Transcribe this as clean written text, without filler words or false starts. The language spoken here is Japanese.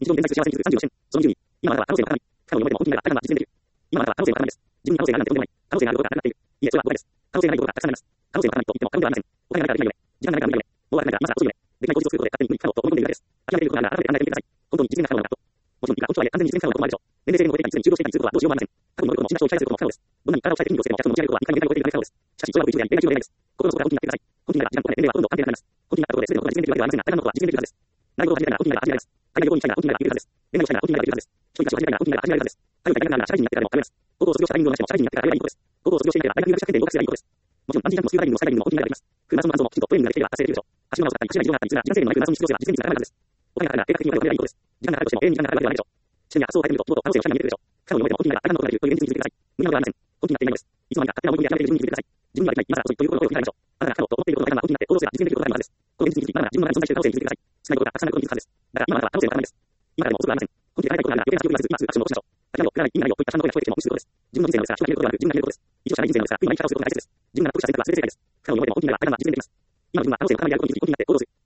日常に現在する幸せにする36視点。その20に、今までは可能性の塊。不可能に思えても本当になら可能な実現できる。今までは可能性の塊です。自分に可能性があるなんてとんでもない。可能性があることがなくなっている。いえ、それは誤解です。可能性がないことがたくさんあります。可能性の塊と言っても過言ではありません。お金がないからできないよね。時間がないから無理よね。もう悪くないから今更遅いよね。できない口実を作ることで勝手に不可能と思い込んでいるだけです。諦めていることがあるなら改めて考えてみてください。本当に実現が可能なのかと。もちろん、いくら本当は完全に実現可能なこともあるでしょう。年齢制限のデータに常に中道していたりすることはどうしようもありません。過去に乗ることも死んだ人を支配することも不可能です。どんなに体を鍛えて筋力をつけても脚本の持ち上げることは2回目に出ないことで不可能です。しかし、それは V であり、恋愛中でないです。心の底から本気になってください。本気になれば時間と年齢はほとんど関係なくなります。本気になったことで全てのことが実現できるわけではありませんが、大半のことは実現できるはずです。習い事を始めたいなら本気になれば始められます。海外旅行に行きたいなら本気になれば行けるはずです。恋愛をしたいなら本気になればできるはずです。一人暮らしを始めたいなら本気になれば始められるはずです。海外大学なら社会人になってからでも食べます。高校を卒業したタイミングを逃しても社会人になってからやればいいことです。高校を卒業していないから大学入学した時点で合格すればいいことです。もちろん、バンジージャンプもスキューバダイビングもスカイダイビングも本気になればできます。車のマラソンもきちんとトレーニングができていれば達成できるでしょう。足の裏を使ったり、足が広がったりするが、時間制限のない車の出場すれば実現につながらないはずです。お金がかかるなら計画的にやればいいことです。時間がかかるとしても永遠に時間がかかるわけではないでしょう。視点や発想を変えてみると、もっと可能性の下に見えてくるでしょう。不可能に思えても本気になれば大半のことができるという現実に気づいてください。無理なことはありません。本気になっていないのです。いつの間にか勝手な思い込みで諦めている自分に気づいてください。自分にはできない、今更遅いということを声を聞いていただきましょう。あなたが過去と思っていることがあるのでしょう。あなたが自分の中にそんな思想がある自分で気づいてください。自分が何かをしたいという気持ちを持つでしょう。少ないことがたくさんあることに気づくはずです。だから今あなたは可能性の塊です。今からでも遅くはありません。本気で考えたいことがあるなら余計な記憶に今すぐアクションを起こしましょう。諦めろ、やらない、意味ないよといったちゃんと声が聞こえてきても無視することです。自分の人生なのですから、人が決めることではなく自分が決めることです。一度社内人生なのですから、今生き方をすることが大切です。自分が納得した選択は全て正解です。不可能に思えても本気になれば大半は実現できます。今の自分は可能性の塊であることに気づき、本気になって行動する。